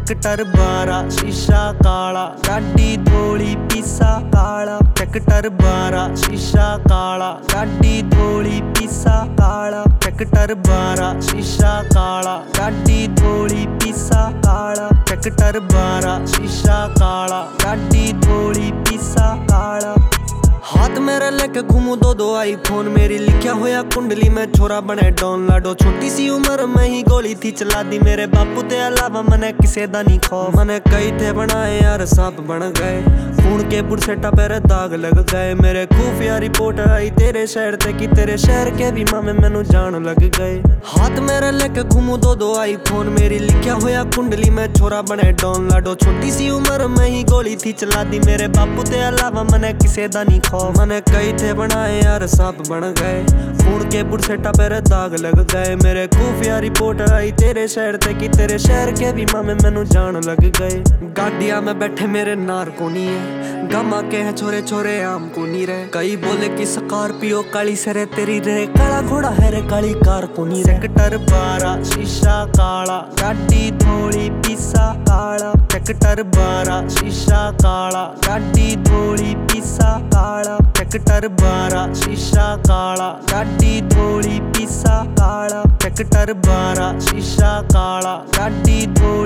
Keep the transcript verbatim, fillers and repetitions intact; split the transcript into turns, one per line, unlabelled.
Sector बारह शीशा काला, गाड़ी धोली पीसा काला। सेक्टर बारह शीशा काला, गाड़ी धोली पीसा काला। सेक्टर बारह शीशा काला, गाड़ी धोली पीसा काला। सेक्टर बारह शीशा काला, गाड़ी धोली पीसा काला। हाथ मेरे लेके घूमू दो दो आईफोन, मेरी लिखा होया कुंडली में छोरा बने डॉन लाडो। छोटी सी उम्र में ही गोली थी चला दी, मेरे बापू ते अलावा मने किसे दा नहीं खौफ। मने कई थे बनाए यार सांप बन गए, खून के बुरसेटा पर दाग लग गए। मेरे खुफिया रिपोर्ट आई तेरे शहर ते कि तेरे शहर के भी मामे मैनू जान लग गए। हाथ मेरे लेके घूमू दो दो आईफोन, मेरी लिखा होया कुंडली में छोरा बने डॉन लाडो। छोटी सी उम्र में ही गोली थी चला दी, मेरे बापू ते अलावा मने किसे दा नहीं खौफ। मने कई थे बनाए यार सांप बन गए, खून के बुरसेटा पर दाग लग गए। मेरे खुफिया रिपोर्ट आई तेरे शहर ते कि तेरे शहर के भी मामे मैनू जान लग गए। गाड़िया में बैठे मेरे नार को नहीं है, गमा के हैं छोरे छोरे आम को नहीं रहे। कई बोले कि स्कॉर्पियो काली सरे तेरी रे, काला घोड़ा है रे काली कार को नहीं। सेक्टर बारह शीशा काला, गाड़ी धोली पीसा काला। सेक्टर बारह शीशा काला, गाड़ी धोली पीसा काला। सेक्टर बारह शीशा काला, गाड़ी धोली पीसा काला। सेक्टर बारह शीशा काला, गाड़ी धोली